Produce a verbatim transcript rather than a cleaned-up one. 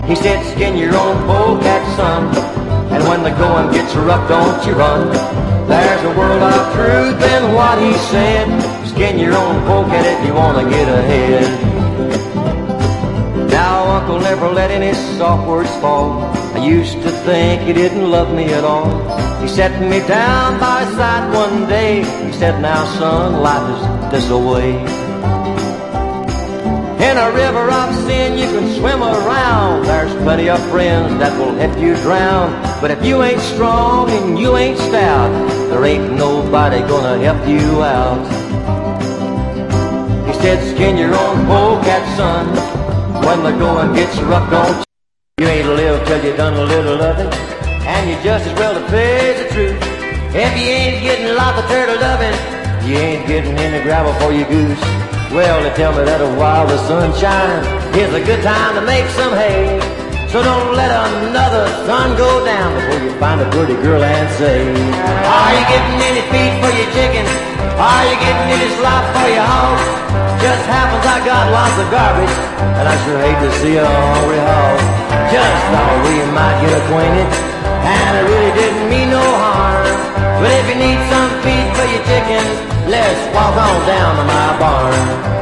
He said, skin your own polecat, son, and when the going gets rough, don't you run. There's a world of truth in what he said. Skin your own polecat if you want to get ahead. Now Uncle never let any soft words fall. I used to think he didn't love me at all. He set me down by his side one day. He said, now son, life is this way. In a river of sin you can swim around. There's plenty of friends that will help you drown. But if you ain't strong and you ain't stout, there ain't nobody gonna help you out. He said, skin your own polecat, son. When the going gets rough, don't you? You ain't lived till you done a little of it, and you just as well to face the truth. If you ain't getting lots of turtle loving, you ain't getting any gravel for your goose. Well, they tell me that a while the sun shines, here's a good time to make some hay. So don't let another sun go down before you find a pretty girl and say, are you getting any feed for your chicken? Are you getting any slop for your hog? Just happens I got lots of garbage, and I sure hate to see a hungry hog. Just thought we might get acquainted, and it really didn't mean no harm. But if you need some feed for your chicken, let's walk on down to my barn.